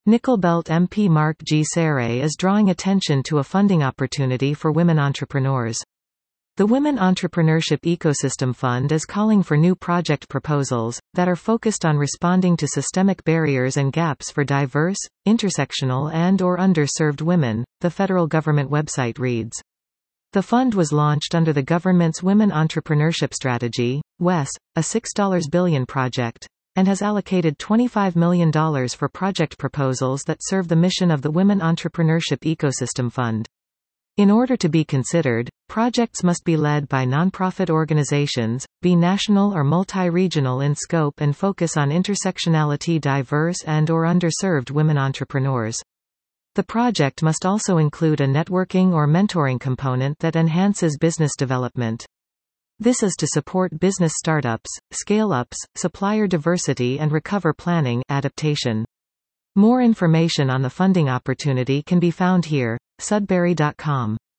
Nickel Belt MP Mark G. Serre is drawing attention to a funding opportunity for women entrepreneurs. The Women Entrepreneurship Ecosystem Fund is calling for new project proposals that are focused on responding to systemic barriers and gaps for diverse, intersectional and/or underserved women, the federal government website reads. The fund was launched under the government's Women Entrepreneurship Strategy, WES, a $6 billion project, and has allocated $25 million for project proposals that serve the mission of the Women Entrepreneurship Ecosystem Fund. In order to be considered, projects must be led by nonprofit organizations, be national or multi-regional in scope and focus on intersectionality, diverse and/or underserved women entrepreneurs. The project must also include a networking or mentoring component that enhances business development. This is to support business startups, scale-ups, supplier diversity and recover planning adaptation. More information on the funding opportunity can be found here, sudbury.com.